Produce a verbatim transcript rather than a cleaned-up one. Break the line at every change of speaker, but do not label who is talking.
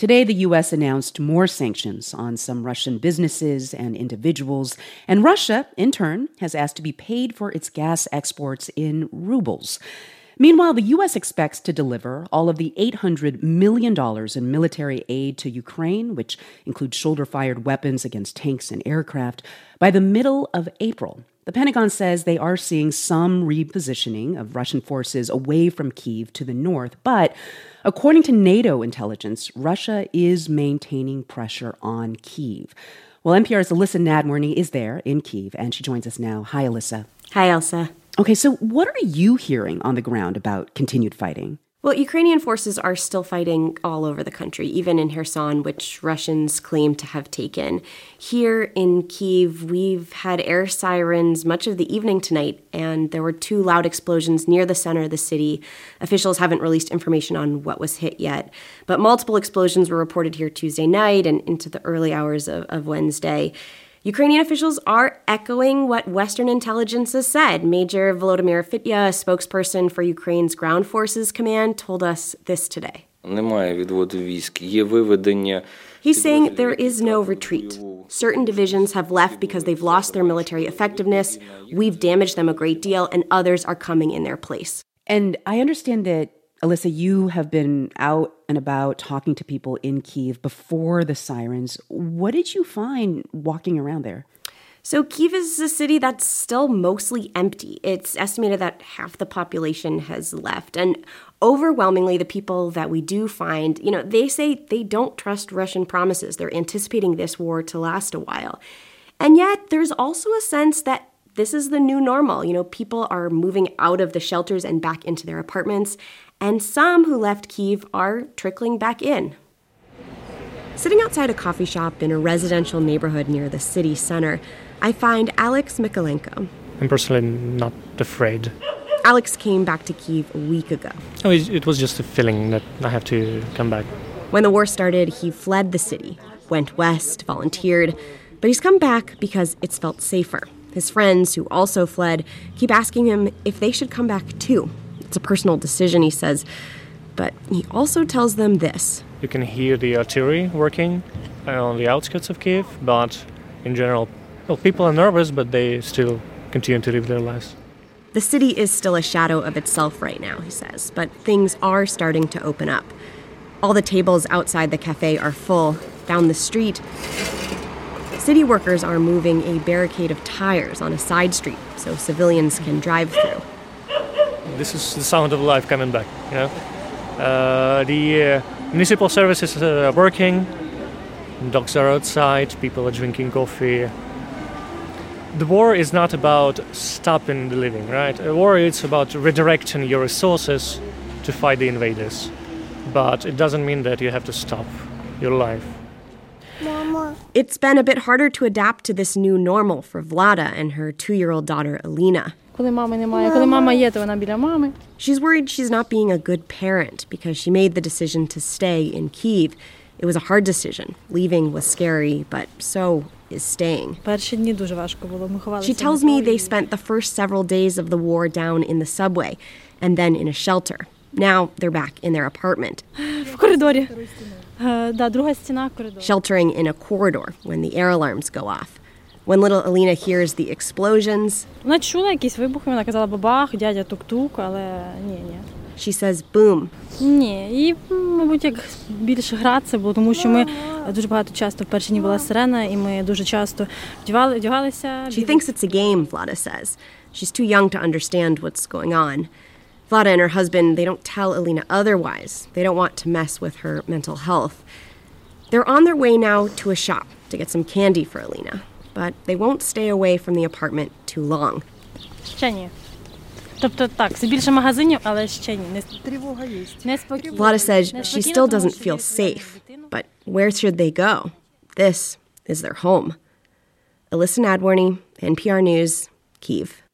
Today, the U S announced more sanctions on some Russian businesses and individuals, and Russia, in turn, has asked to be paid for its gas exports in rubles. Meanwhile, the U S expects to deliver all of the eight hundred million dollars in military aid to Ukraine, which includes shoulder-fired weapons against tanks and aircraft, by the middle of April. The Pentagon says they are seeing some repositioning of Russian forces away from Kyiv to the north, but according to NATO intelligence, Russia is maintaining pressure on Kyiv. Well, N P R's Elissa Nadworny is there in Kyiv, and she joins us now. Hi, Elissa.
Hi, Elsa.
Okay, so what are you hearing on the ground about continued fighting?
Well, Ukrainian forces are still fighting all over the country, even in Kherson, which Russians claim to have taken. Here in Kyiv, we've had air sirens much of the evening tonight, and there were two loud explosions near the center of the city. Officials haven't released information on what was hit yet, but multiple explosions were reported here Tuesday night and into the early hours of, of Wednesday. Ukrainian officials are echoing what Western intelligence has said. Major Volodymyr Fitya, a spokesperson for Ukraine's Ground Forces Command, told us this today. He's saying there is no retreat. Certain divisions have left because they've lost their military effectiveness. We've damaged them a great deal, and others are coming in their place.
And I understand that, Elissa, you have been out and about talking to people in Kyiv before the sirens. What did you find walking around there?
So Kyiv is a city that's still mostly empty. It's estimated that half the population has left. And overwhelmingly, the people that we do find, you know, they say they don't trust Russian promises. They're anticipating this war to last a while. And yet there's also a sense that this is the new normal. You know, people are moving out of the shelters and back into their apartments. And some who left Kyiv are trickling back in. Sitting outside a coffee shop in a residential neighborhood near the city center, I find Alex Mikolenko.
I'm personally not afraid.
Alex came back to Kyiv a week ago.
Oh, it was just a feeling that I have to come back.
When the war started, he fled the city, went west, volunteered, but he's come back because it's felt safer. His friends, who also fled, keep asking him if they should come back too. It's a personal decision, he says, but he also tells them this.
You can hear the artillery working on the outskirts of Kyiv, but in general, well, people are nervous, but they still continue to live their lives.
The city is still a shadow of itself right now, he says, but things are starting to open up. All the tables outside the cafe are full. Down the street, city workers are moving a barricade of tires on a side street so civilians can drive through.
This is the sound of life coming back, you know. Uh, the uh, municipal services are working, dogs are outside, people are drinking coffee. The war is not about stopping the living, right? A war is about redirecting your resources to fight the invaders. But it doesn't mean that you have to stop your life.
Mama. It's been a bit harder to adapt to this new normal for Vlada and her two-year-old daughter, Alina. She's worried she's not being a good parent because she made the decision to stay in Kyiv. It was a hard decision. Leaving was scary, but so is staying. She tells me they spent the first several days of the war down in the subway and then in a shelter. Now they're back in their apartment. Sheltering in a corridor when the air alarms go off. When little Alina hears the explosions, she says boom.
Ні, і, мабуть, як більше гратися було, тому що ми дуже багато часто в перші дні була сирена, і ми дуже часто вдягали, вдягалися.
She thinks it's a game, Vlada says. She's too young to understand what's going on. Vlada and her husband, they don't tell Alina otherwise. They don't want to mess with her mental health. They're on their way now to a shop to get some candy for Alina, but they won't stay away from the apartment too long.
Ще ні. Тобто так, це більше магазинів, але ще ні. Тривога є.
Vlada says she still doesn't feel safe, but where should they go? This is their home. Elissa Nadworny, N P R News, Kyiv.